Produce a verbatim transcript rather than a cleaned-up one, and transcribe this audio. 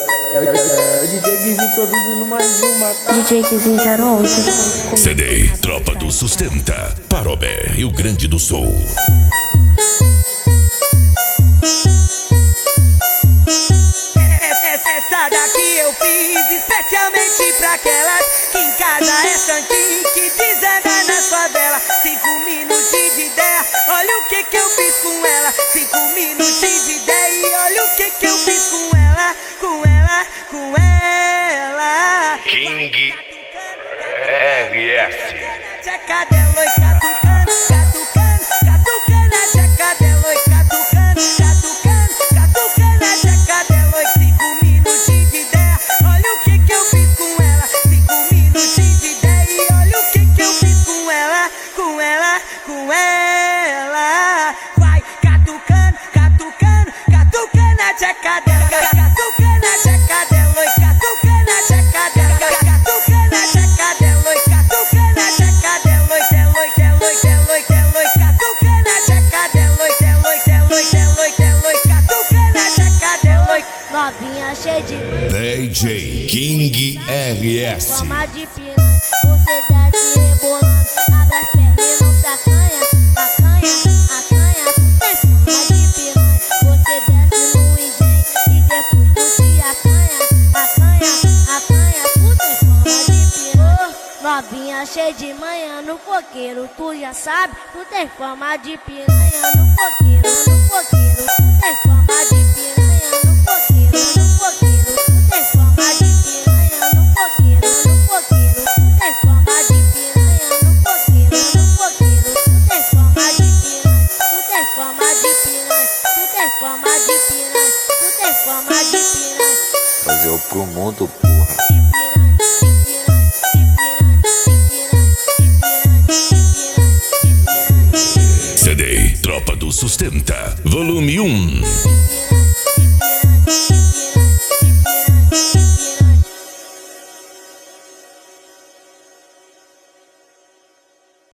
É, é, é, D J Guizinho produzindo mais uma. D J Guizinho zero onze. C D Tropa do Sustenta, Parobé, Rio Grande do Sul. Essa daqui eu fiz especialmente pra aquelas que em casa é santinho, que desanda na favela. Cinco minutos de ideia, olha o que que eu fiz com ela. Cinco minutos de ideia e olha o que que eu fiz com ela. Com ela, com ela. King R S. Tcheca dela, oi, catucando, catucando, catucando a tcheca dela, oi, catucando, catucando, catucando a tcheca dela, oi. Cinco minutos de ideia, olha o que que eu fiz com ela. Cinco minutos de ideia e olha o que que eu fiz com ela, com ela, com ela. Vai catucando, catucando, catucando a tcheca dela, catucando a tcheca dela, oi, catucando a tcheca dela, catucando a tcheca dela, oi, catucando a tcheca dela, oi, dela, oi, dela, oi, dela, oi, dela, oi, catucando a tcheca dela, oi, dela, oi, dela, oi, dela, oi, dela, oi, catucando a tcheca dela, oi. Novinha cheia de D J King R S. forma de piranha, você desce rebolando, abre as pernas e não se acanha, acanha, acanha, tu tem forma de piranha, você desce no engenho e depois tu se acanha, acanha, acanha, tu tem forma de piranha. Oh, novinha cheia de manhã no coqueiro, tu já sabe, tu tem forma de piranha no coqueiro, no coqueiro, tu tem forma de piranha no coqueiro, no coqueiro, tu tem forma de piranha no coqueiro, no coqueiro, tu tem forma de piranha no coqueiro, no coqueiro, tu tem forma de piranha, tu tem forma de piranha, tu tem forma de piranha, tu tem forma de piranha. Fazer o pro mundo, porra. C D Tropa do Sustenta, volume um. Piranha, piranha, piranha.